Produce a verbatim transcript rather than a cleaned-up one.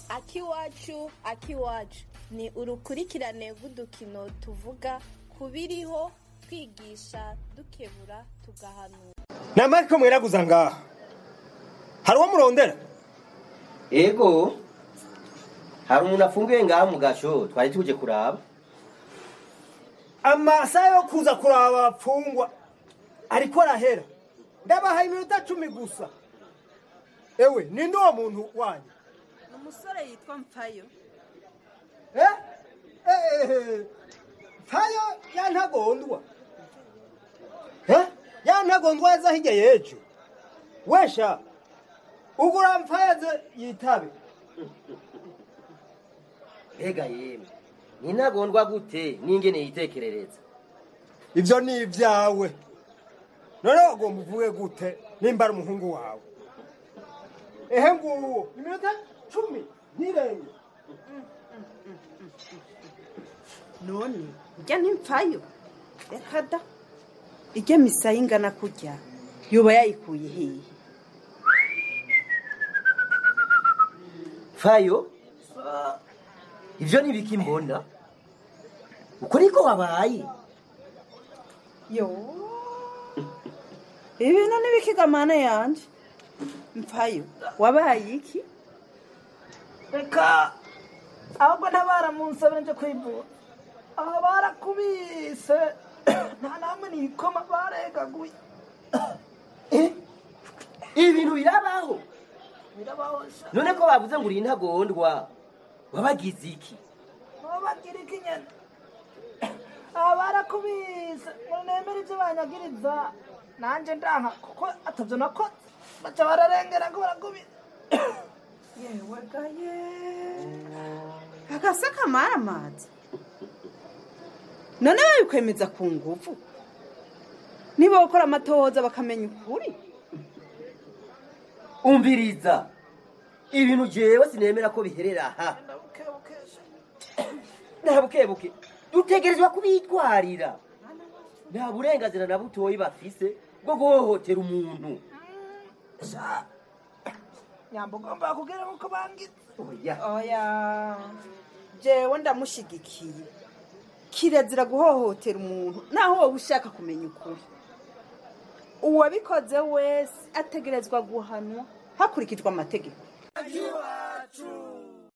Akiwacu Akiwacu ni urukurikirane rw'udukino tuvuga kubiriho kwigisha dukebura tugahanura. Namariko mweraguza ngaha. Hari uwo murondera? Ego. Hari umuntu afungiye ngaha mu gasho twari tuje kuraba. Amasaha yo kuza kuraba apfungwa ariko arahera. Ndabaha iminota cumi gusa. Ewe ninde uwo muntu wanyu? Umusore yitwa Mpfayo. Eh? Eh. Mpfayo yantagondwa. Eh? Yantagondwa za hirya yejo. Wesha. Ugura Mpfayo yitabe. Ega yemwe. Ni ntagondwa gute n'ingene yitekerereza. Ivyo ni ivyawe. None ugomba uvuge gute nimba ari umuhungu wawe. Ehe nguwo iminota cumi nirenge. None ujya n'impfayo reka da ijya misa y'ingana kurya yoba yayikuye hehe? Fayo ivyo nibiki mbona uko niko wabaye yo ibintu nibikigamana yanje Mpfayo wabaye iki? Reka ahubwo ntabara munsabire nje kwivura aha barakubise nta namwe nikoma baregaguye. Ibintu birabaho Birabaho none ko bavuze ngo uri ntagondwa wabagize iki? Wabagira iki nyene? Aha barakubise ngo nemere ivyo banyagiriza nanje ndanka kuko atavyo nakoze baca bararengera ngo barakubise. Yewe gaye agasaka maramazi none babikwemeza ku nguvu niba bakora amatohoza bakamenya ukuri. Umviriza ibintu jewe sinemera ko biherera aha ndabukebuke dutegerezwa kubitwarira nta burenganzira na butoyi bafise bwo guhohotera umuntu. Nyambo gomba kugira uko bangize. Oya Oya jewe ndamushigikiye kirazira guhohotera umuntu naho wowe ushaka kumenya ukuri. Uwabikoze wese ategerezwa guhanwa hakurikijwe amategeko.